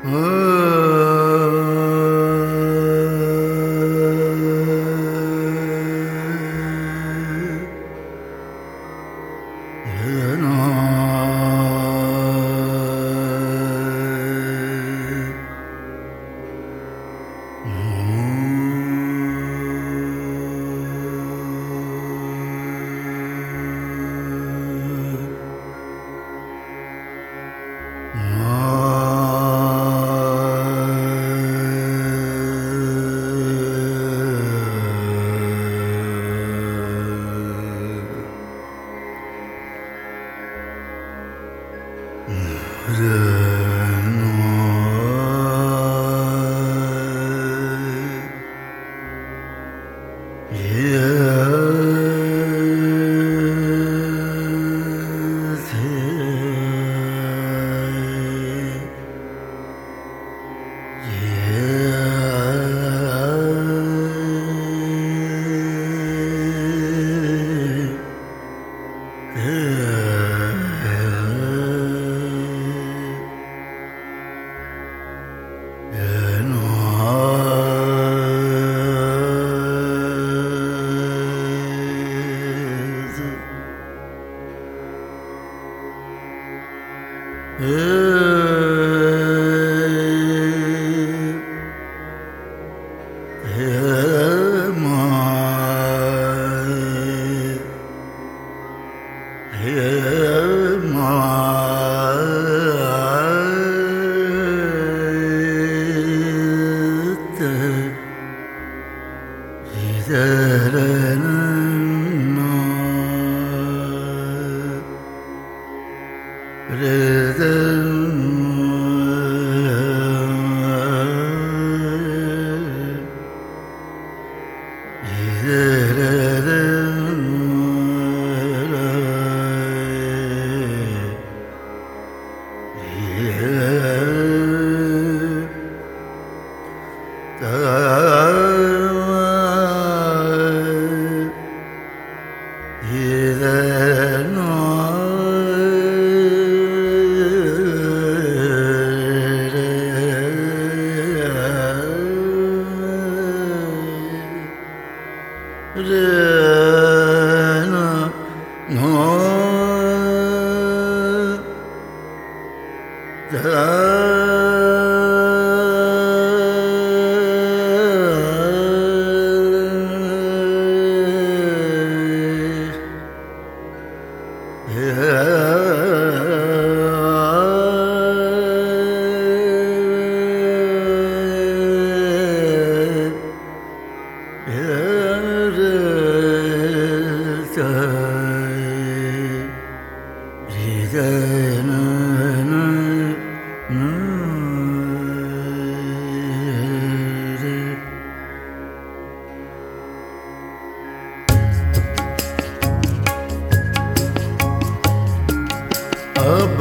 अब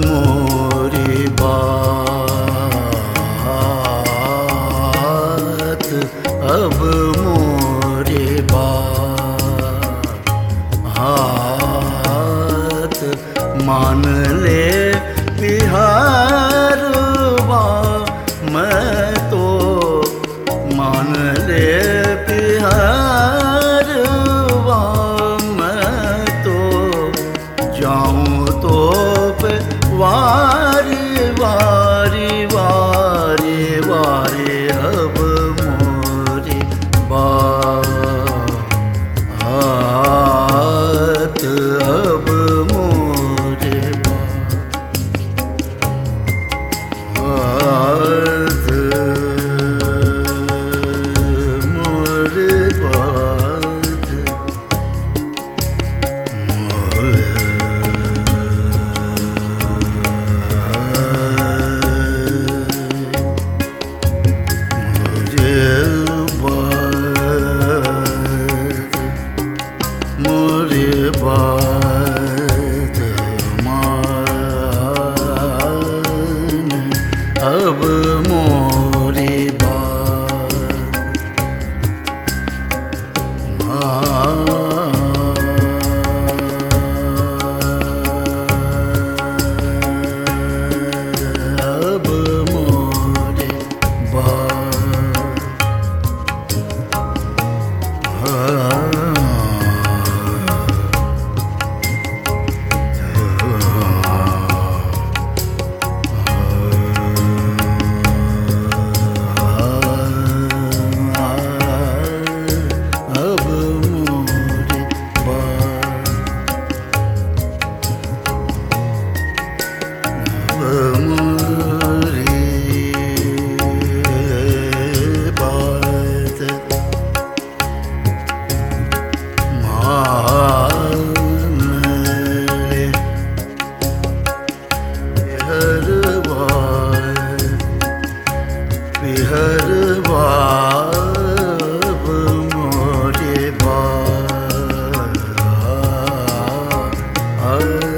मोरी बात, अब मोरी बात मान ले बिहारवा, मैं तो मान ले बिहारवा, मैं तो जाऊं तो वारी वारी वारी वारी अब मोरी बात, अब मोरी बात, मोरी बात, मोरी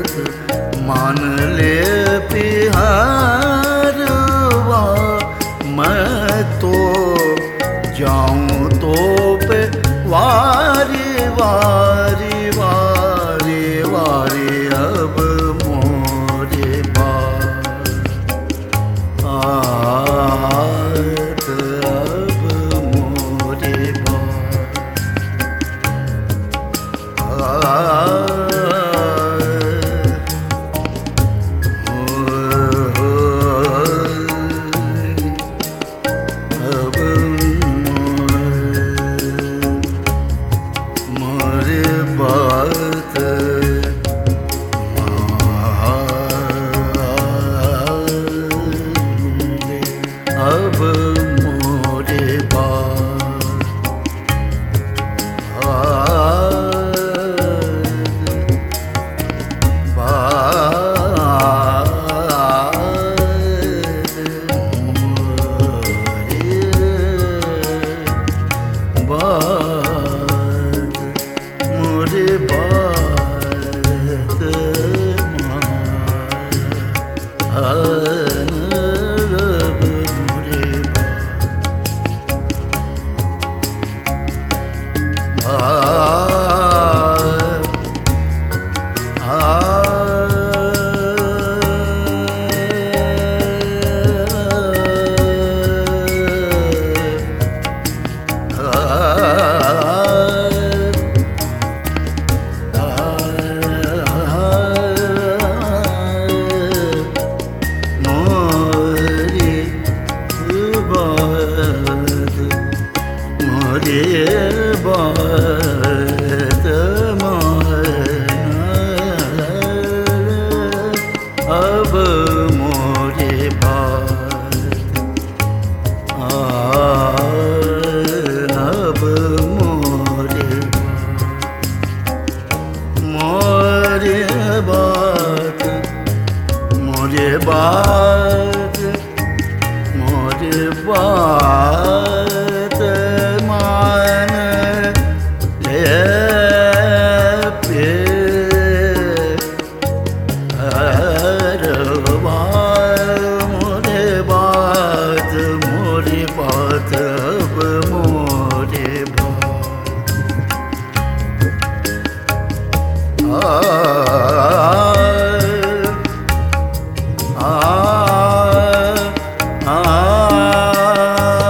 मान ले पिहरवा मैं तो जाऊं तो पे वारी वारी वारी वारी अब मोरे बात अब मोरे अब मोरे बात अब मोरे बात अब मोरे बात मोरे बात मोरे बात मान ले पिहरवा मोरे बात अब मोरे बात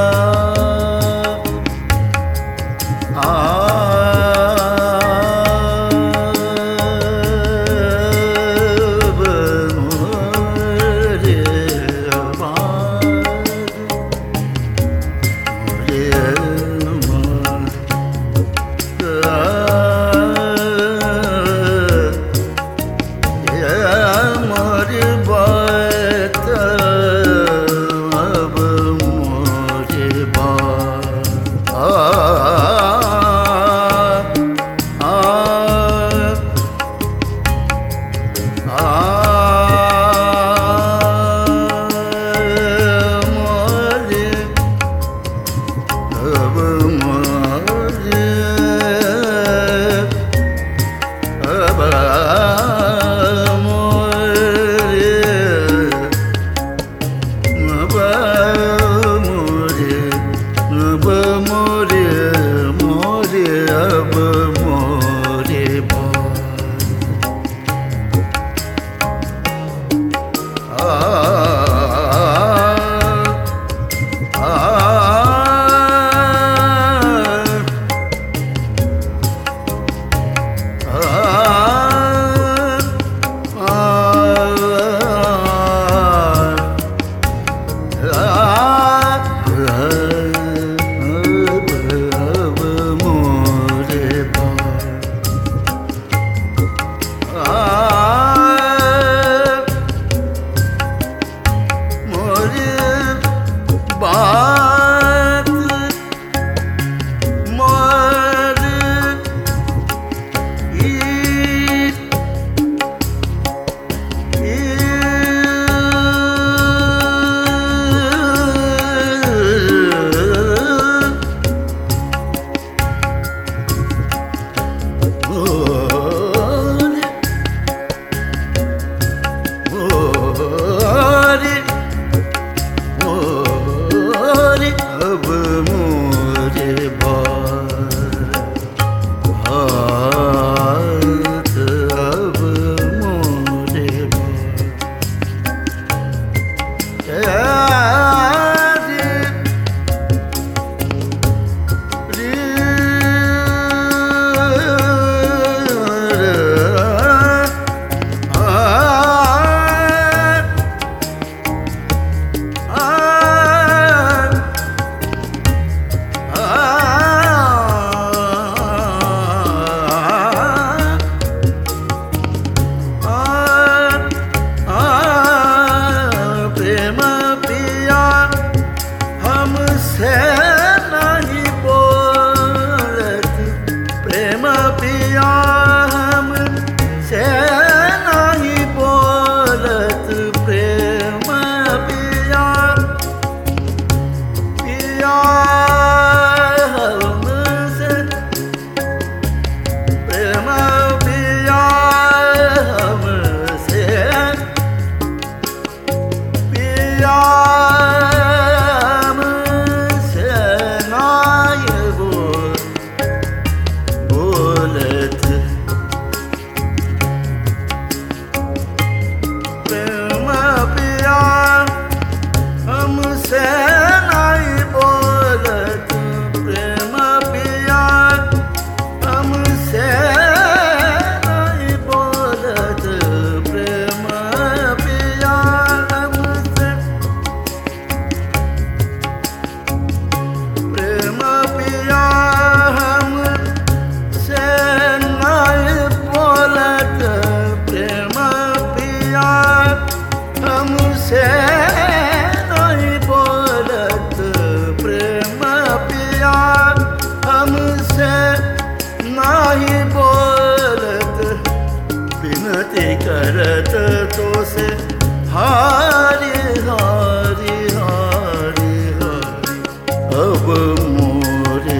हमसे नहीं बोलत प्रेम पिया, हमसे नहीं बोलत, विनती करत तो से हारी हारी हारी हारी अब मोरे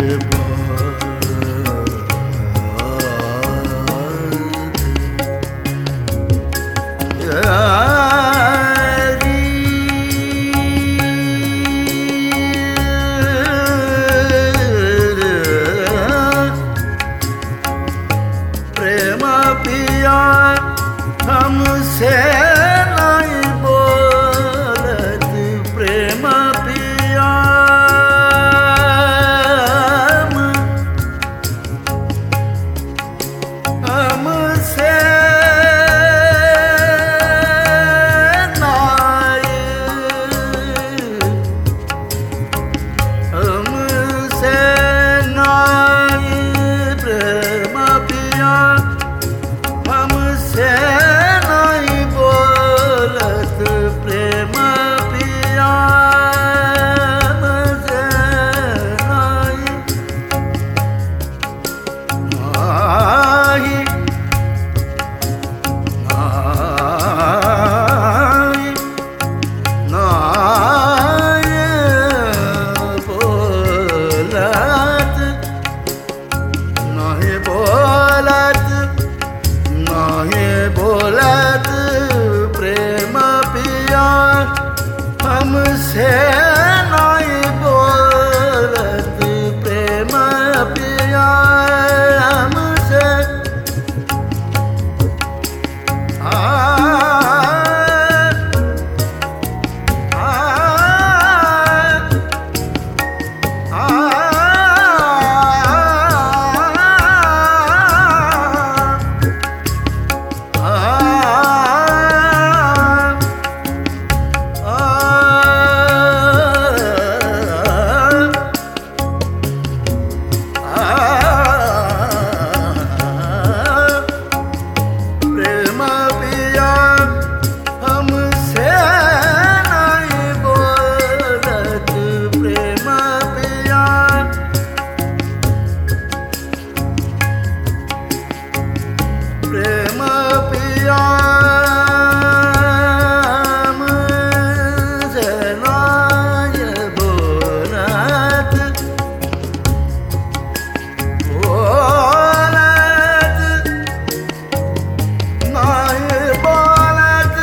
प्रेम पिया हमसे नहीं बोलत प्रेम पिया, हमसे बोलत प्रेम पिया, हमसे नहीं बोलत प्रेम पिया, हमसे प्रेम पिया हमसे नहीं बोलत बोलत नहीं बोलत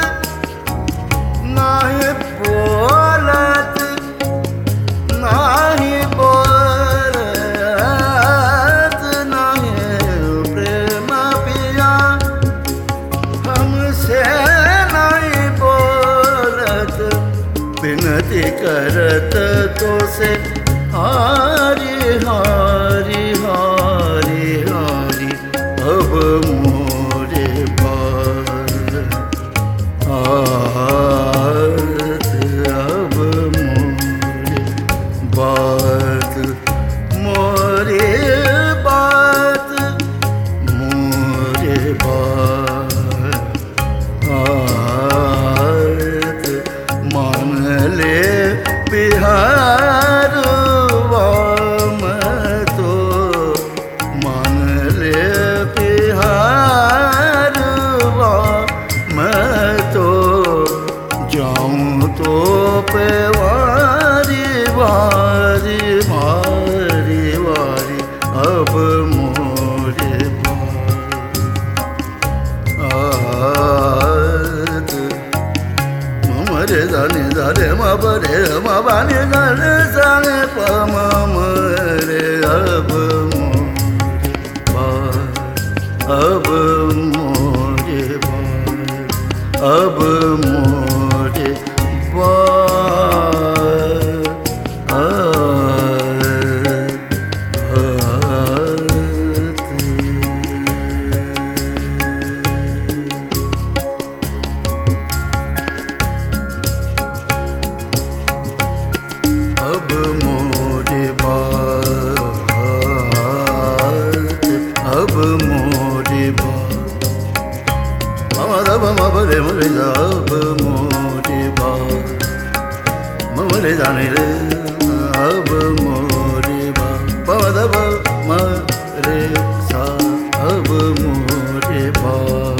नहीं बोलत नहीं बोलत नहीं प्रेम पिया, हमसे नहीं बोलत, विनती करत तो से हारी हारी हारी हारी अब मोरे बात अब मोरे बात मोरे बात मोरे बात मान ले बिहार मैं तो मान ले बिहार मैं तो जाऊं तो पे वारी वारी वारी वारी अब मोरे मरे जाने जाने मरे माने जाने जाने पम मरे अब मोरे अब मोरे अब मोरे बात अब मोरे बात अब मोरे बात मरे जाने रे अब मोरे बा पद मरे सा अब मोरे बा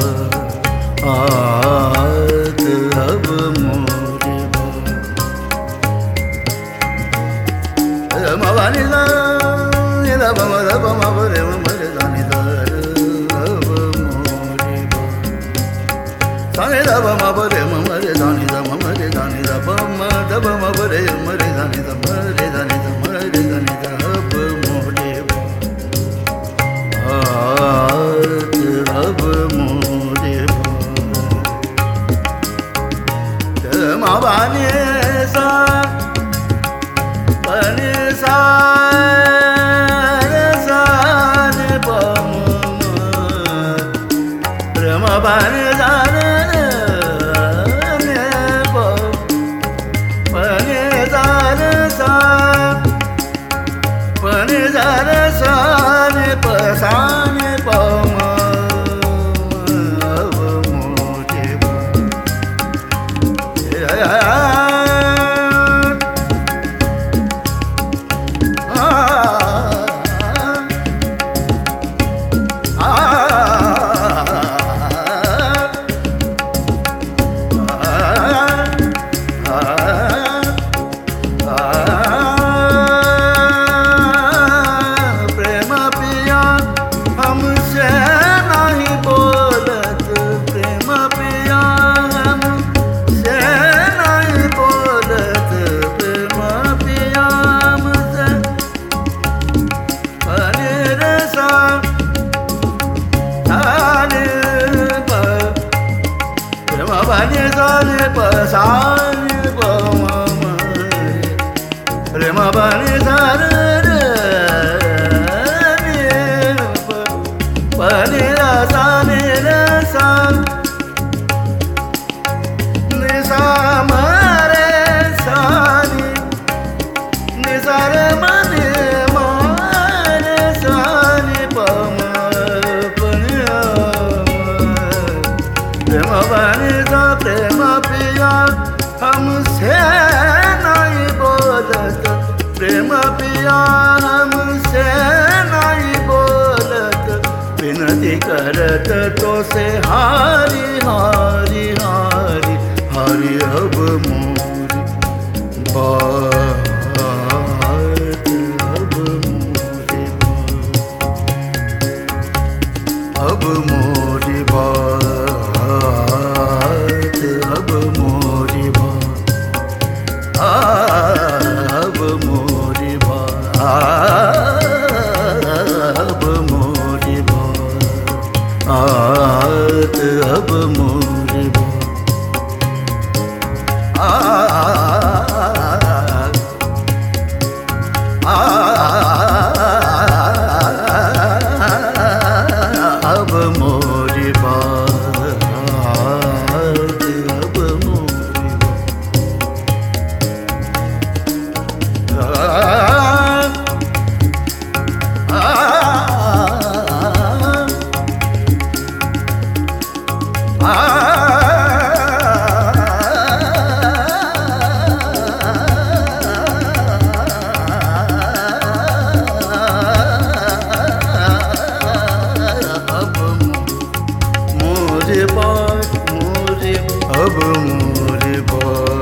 आत अब मोरे बा मवानी ला ला मरे मरे मरे जाने दा अब मोरे बा साने दा मरे मरे जाने दा मरे जाने दा दब मरे मरे जाने दा मरे जाने दा मरे जाने दा अब मोरे बा आत अब मोरे बा मवानी सा बने सा बने जाने बने जाने सा बने जाने साने पसाने पम अब मोरे बा बने जाने पसाने पम रे म बने जाने बने जाने सा निसा मरे सानी निसा रे मने मारे सानी पम प्रेम बने सा प्रेम पिया हमसे नहीं बोलत प्रेम पिया हमसे नहीं बोलत विनती करत तो से हारी हारी हारी हारी अब मोरी बात अब मोरी बात अब मोरी बात अब मोरी बात अब मोरी बात अब मोरी बात अब मोरी बात अब मोरी अब मोरे बात